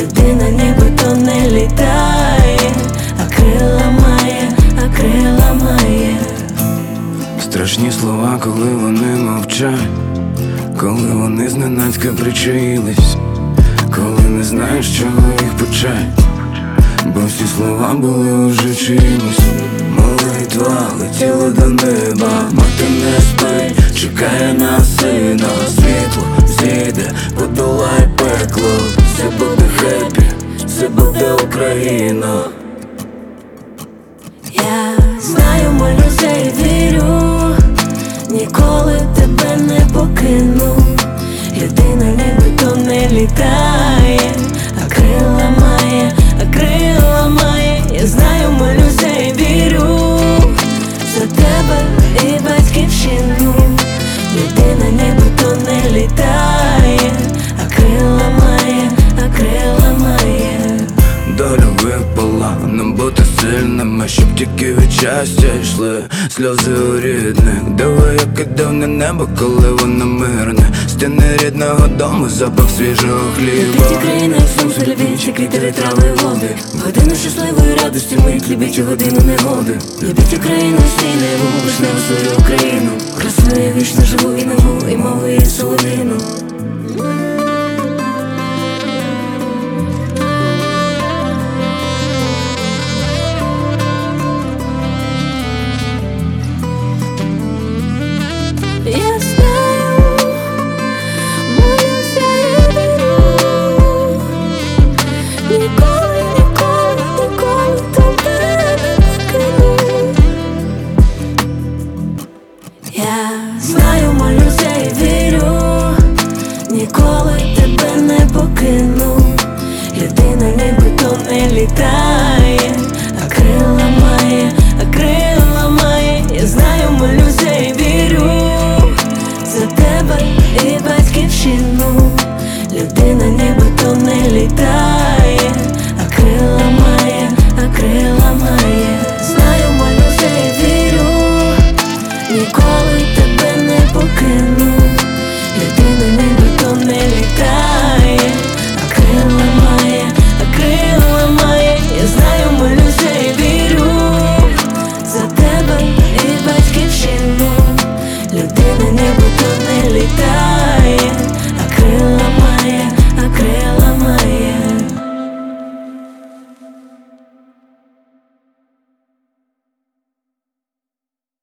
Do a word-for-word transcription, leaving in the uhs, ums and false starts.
Людина нібито не літає, а крила має, а крила має. Страшні слова, коли вони мовчать, коли вони зненацька причаїлись, коли не знаєш, чого їх почать, бо всі слова були уже чимось. Молитва летіла до неба, мати не спить, чекає на сина. Світло зійде, подолай пекло, все буде хеппі, все буде Україна. Я знаю, молюся і вірю, ніколи тебе не покину. Людина нібито не літає, а крила має, а крила має. Я знаю, молюся і вірю за тебе і батьківщину. Людина нібито не літає, а крила має, а крила має. Доля випала нам бути сильними, щоб тільки від щастя йшли сльози у рідних. Диви, як іде на небо, коли воно мирне. Стіни рідного дому, запах свіжого хліба. Любіть Україну, як сонце, любіть квіти, трави і води. Годину щасливої радості мить, любіть у годину негоди. Любіть Україну, стіни, вишневу свою Україну. Красну я вічно живу і нову, і мову, і соловину. Я знаю, молюся і вірю, ніколи, ніколи, ніколи тебе не покину. Я знаю, молюся і вірю, ніколи тебе не покину. Людина нібито не літає, а крила має, а крила має. Я знаю, молюся і вірю за тебе і батьківщину. Людина нібито не літає.